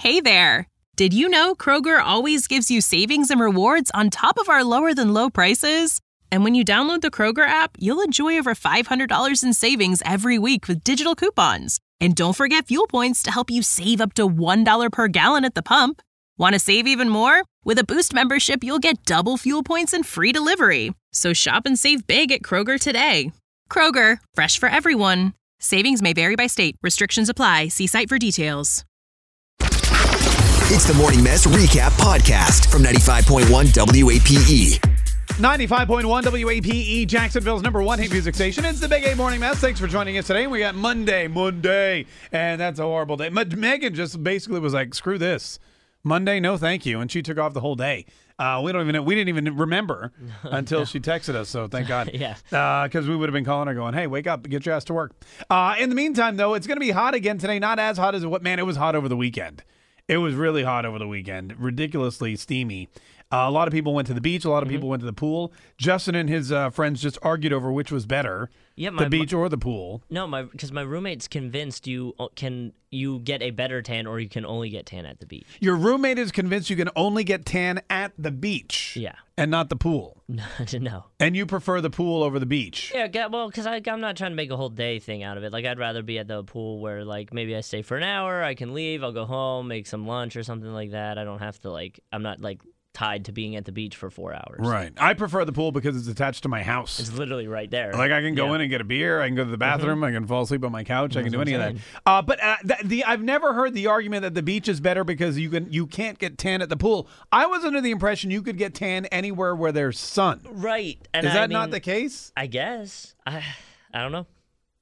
Hey there! Did you know Kroger always gives you savings and rewards on top of our lower-than-low prices? And when you download the Kroger app, you'll enjoy over $500 in savings every week with digital coupons. And don't forget fuel points to help you save up to $1 per gallon at the pump. Want to save even more? With a Boost membership, you'll get double fuel points and free delivery. So shop and save big at Kroger today. Kroger, fresh for everyone. Savings may vary by state. Restrictions apply. See site for details. It's the Morning Mess Recap Podcast from 95.1 WAPE. 95.1 WAPE, Jacksonville's number one hit music station. It's the Big A Morning Mess. Thanks for joining us today. We got Monday, and that's a horrible day. Megan just basically was like, screw this. Monday, no thank you, and she took off the whole day. We didn't even remember until she texted us, so thank God. Yeah. Because we would have been calling her going, hey, wake up, get your ass to work. In the meantime, though, it's going to be hot again today. Not as hot as it was hot over the weekend. It was really hot over the weekend, ridiculously steamy. A lot of people went to the beach. A lot of people went to the pool. Justin and his friends just argued over which was better, the beach or the pool. No, because my roommate's convinced you get a better tan or you can only get tan at the beach. Your roommate is convinced you can only get tan at the beach. Yeah. And not the pool. No. And you prefer the pool over the beach. Yeah, well, because I'm not trying to make a whole day thing out of it. Like, I'd rather be at the pool where, like, maybe I stay for an hour, I can leave, I'll go home, make some lunch or something like that. I don't have to, like, I'm not, like, tied to being at the beach for 4 hours. Right. I prefer the pool because it's attached to my house. It's literally right there. Like, I can go in and get a beer. I can go to the bathroom. I can fall asleep on my couch. I can do any of that. But I've never heard the argument that the beach is better because you can't get tan at the pool. I was under the impression you could get tan anywhere where there's sun. Right. And is that not the case? I guess. I don't know.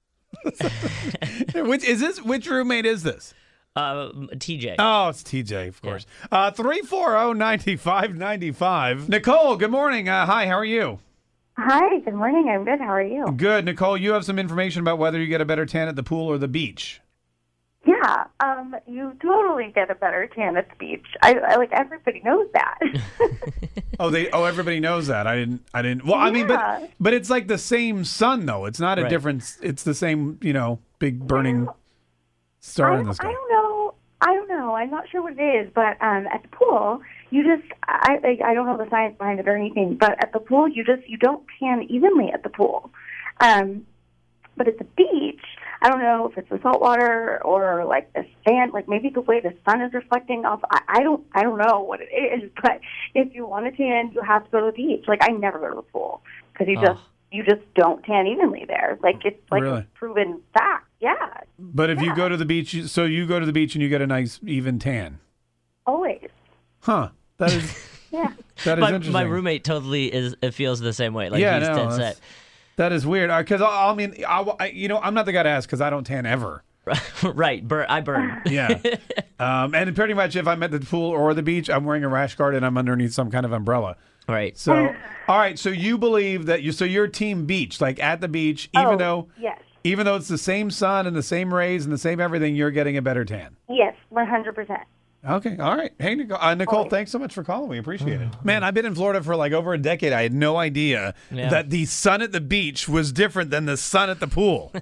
Which roommate is this? TJ. Oh, it's TJ, of course. 340-9595. Nicole, good morning. Hi, how are you? Hi, good morning. I'm good. How are you? Good. Nicole, you have some information about whether you get a better tan at the pool or the beach. Yeah, you totally get a better tan at the beach. I like everybody knows that. Everybody knows that. I didn't. Well, I mean, but it's like the same sun though. It's not a difference. It's the same, big burning star in the sky. I don't know. I'm not sure what it is, but at the pool, you just I don't know the science behind it or anything, but at the pool you don't tan evenly at the pool. But at the beach, I don't know if it's the salt water or like the sand, like maybe the way the sun is reflecting off. I don't know what it is, but if you want to tan, you have to go to the beach. Like, I never go to the pool because you just don't tan evenly there. Like, it's like a proven fact. Yeah. But if you go to the beach, so you go to the beach and you get a nice even tan. Always. Huh. That is. Yeah. That is interesting. My roommate totally feels the same way. Like, he's dead set. That is weird. Because I'm not the guy to ask because I don't tan ever. Right. I burn. Yeah. And pretty much if I'm at the pool or the beach, I'm wearing a rash guard and I'm underneath some kind of umbrella. Right. So, all right. So you believe that you're team beach, like at the beach, even though it's the same sun and the same rays and the same everything, you're getting a better tan. Yes, 100%. Okay. All right. Hey, Nicole, thanks so much for calling. We appreciate it. Man, I've been in Florida for like over a decade. I had no idea that the sun at the beach was different than the sun at the pool.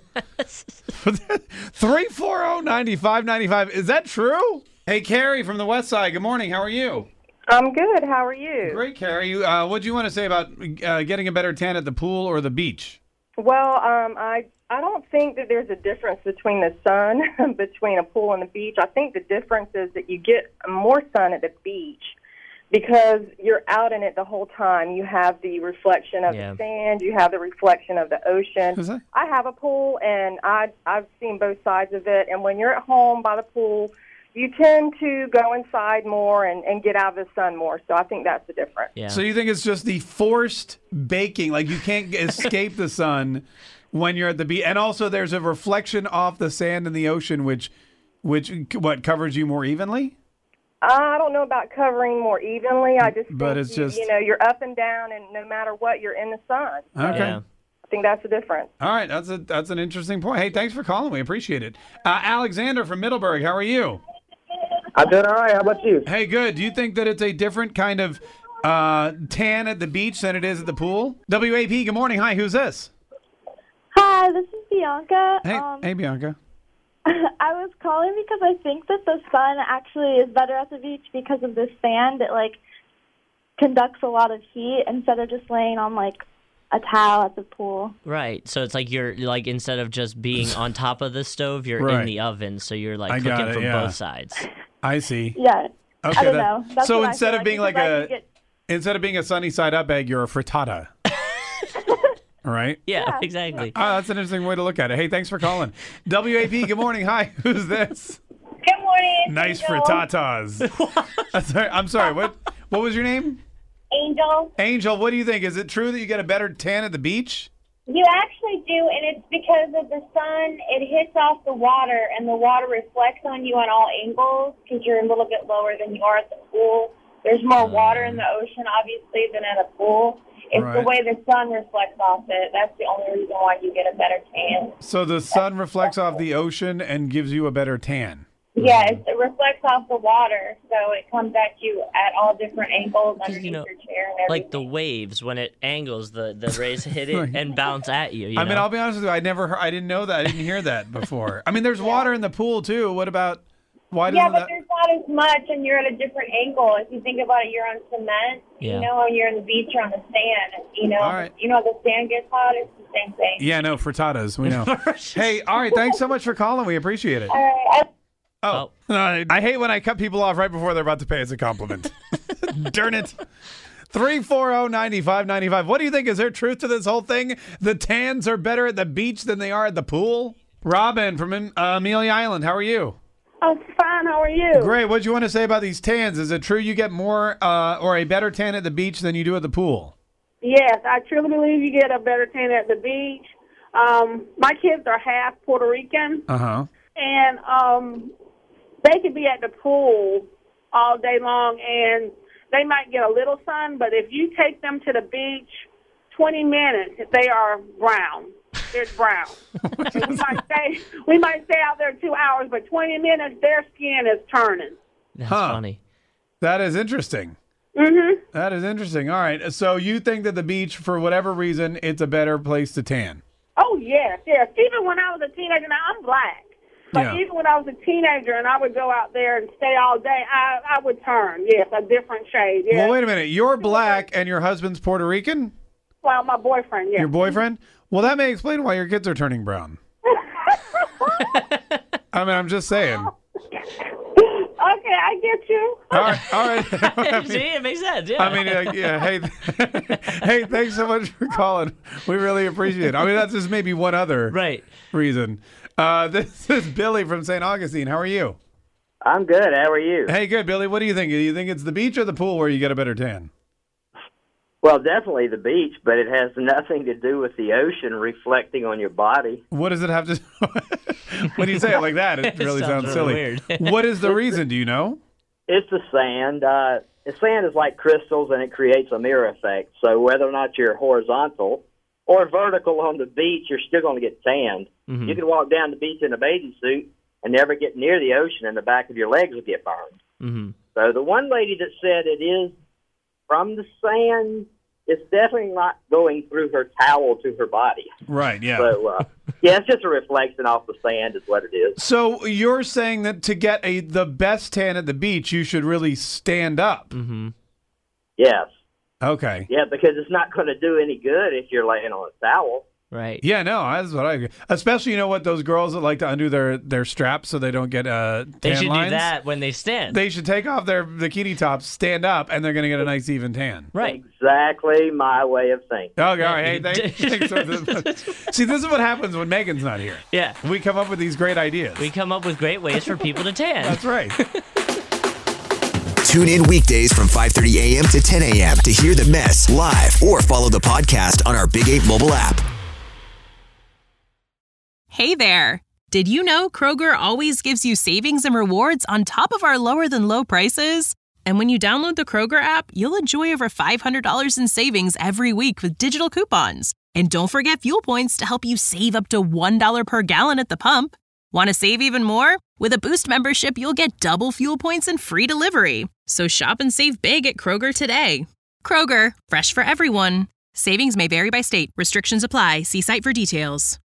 340-9595. Is that true? Hey, Carrie from the West Side. Good morning. How are you? I'm good. How are you? Great, Carrie. What do you want to say about getting a better tan at the pool or the beach? Well, I don't think that there's a difference between the sun, between a pool and the beach. I think the difference is that you get more sun at the beach because you're out in it the whole time. You have the reflection of the sand. You have the reflection of the ocean. I have a pool, and I've seen both sides of it. And when you're at home by the pool, you tend to go inside more and get out of the sun more. So I think that's the difference. Yeah. So you think it's just the forced baking, like you can't escape the sun when you're at the beach. And also there's a reflection off the sand in the ocean, which covers you more evenly? I don't know about covering more evenly. I just but think it's just you're up and down, and no matter what, you're in the sun. Okay. Yeah. I think that's the difference. All right. That's an interesting point. Hey, thanks for calling. We appreciate it. Alexander from Middleburg, how are you? I'm doing all right. How about you? Hey, good. Do you think that it's a different kind of tan at the beach than it is at the pool? WAP, good morning. Hi, who's this? Hi, this is Bianca. Hey, Bianca. I was calling because I think that the sun actually is better at the beach because of the sand. It, like, conducts a lot of heat instead of just laying on, like, a towel at the pool. Right. So it's like you're, like, instead of just being on top of the stove, you're in the oven. So you're, like, cooking from both sides. I see. Yeah. Okay. I don't know. That's so what instead I of feel being like instead of being a sunny side up egg, you're a frittata. Right? Yeah, exactly. Oh, that's an interesting way to look at it. Hey, thanks for calling. WAP, good morning. Hi, who's this? Good morning. Nice Angel. frittatas. I'm sorry. What was your name? Angel. Angel, what do you think? Is it true that you get a better tan at the beach? You actually do, and it's because of the sun. It hits off the water, and the water reflects on you on all angles because you're a little bit lower than you are at the pool. There's more water in the ocean, obviously, than at a pool. It's the way the sun reflects off it. That's the only reason why you get a better tan. So the sun reflects off the ocean and gives you a better tan. Yeah, it reflects off the water, so it comes at you at all different angles underneath your chair and everything. Like the waves, when it angles, the rays hit it and bounce at you. I mean, I'll be honest with you. I didn't know that. I didn't hear that before. I mean, there's water in the pool too. What about? Why doesn't but there's not as much, and you're at a different angle. If you think about it, you're on cement. Yeah. You know, when you're on the beach, you're on the sand. You know, All right. you know, the sand gets hot. It's the same thing. Yeah, no, frittatas. We know. Hey, all right. Thanks so much for calling. We appreciate it. All right. I hate when I cut people off right before they're about to pay us a compliment. Darn it. 340-9595. What do you think? Is there truth to this whole thing? The tans are better at the beach than they are at the pool? Robin from Amelia Island, how are you? I'm fine. How are you? Great. What do you want to say about these tans? Is it true you get more or a better tan at the beach than you do at the pool? Yes, I truly believe you get a better tan at the beach. My kids are half Puerto Rican, and they could be at the pool all day long, and they might get a little sun, but if you take them to the beach 20 minutes, they are brown. They're brown. we might stay out there 2 hours, but 20 minutes, their skin is turning. That's funny. That is interesting. Mm-hmm. That is interesting. All right. So you think that the beach, for whatever reason, it's a better place to tan? Oh, yes. Even when I was a teenager, now I'm black. But even when I was a teenager and I would go out there and stay all day, I would turn, a different shade. Yes. Well, wait a minute. You're black and your husband's Puerto Rican? Well, my boyfriend, yes. Your boyfriend? Well, that may explain why your kids are turning brown. I mean, I'm just saying. Okay, I get you. All right. See, it makes sense. Yeah. I mean, hey, thanks so much for calling. We really appreciate it. I mean, that's just maybe one other reason. This is Billy from St. Augustine. How are you? I'm good. How are you? Hey, good, Billy. What do you think? Do you think it's the beach or the pool where you get a better tan? Well, definitely the beach, but it has nothing to do with the ocean reflecting on your body. What does it have to when you say it like that, it really sounds silly. Weird. What is the reason? Do you know? It's the sand. The sand is like crystals, and it creates a mirror effect. So whether or not you're horizontal or vertical on the beach, you're still going to get tanned. Mm-hmm. You can walk down the beach in a bathing suit and never get near the ocean, and the back of your legs will get burned. Mm-hmm. So the one lady that said it is from the sand, it's definitely not going through her towel to her body. Right, yeah. So, it's just a reflection off the sand is what it is. So you're saying that to get the best tan at the beach, you should really stand up? Mm-hmm. Yes. Okay. Yeah, because it's not going to do any good if you're laying on a towel. Right. Yeah, no, that's what I agree. Especially, those girls that like to undo their straps so they don't get tan They should lines. do that when they stand. They should take off their bikini tops, stand up, and they're going to get a nice even tan. Right. Exactly my way of thinking. Okay, all right. Hey, thanks. See, this is what happens when Megan's not here. Yeah. We come up with these great ideas. We come up with great ways for people to tan. That's right. Tune in weekdays from 5:30 a.m. to 10 a.m. to hear The Mess live or follow the podcast on our Big 8 mobile app. Hey there. Did you know Kroger always gives you savings and rewards on top of our lower than low prices? And when you download the Kroger app, you'll enjoy over $500 in savings every week with digital coupons. And don't forget fuel points to help you save up to $1 per gallon at the pump. Want to save even more? With a Boost membership, you'll get double fuel points and free delivery. So shop and save big at Kroger today. Kroger, fresh for everyone. Savings may vary by state. Restrictions apply. See site for details.